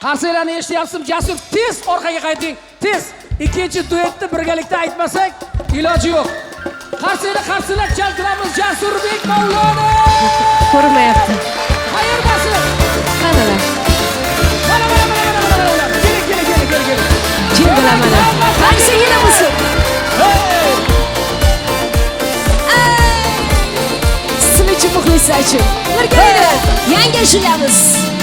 Qarsiylarni eshityapsizmi? Jasur, tez orqaga qayting. Tez. Ikkinchi duetni birgalikda aytmasak, iloji yo'q. Qarsilar chaltiramiz Jasurbek Mavlonov. Ko'rmayapti. Qayerdasin? Qanalar? Mana. Keling. Kim bilaman? Qaysi yili bo'lsin? Sizlar uchun muxlislar uchun. Birgalikda yangi ashulamiz.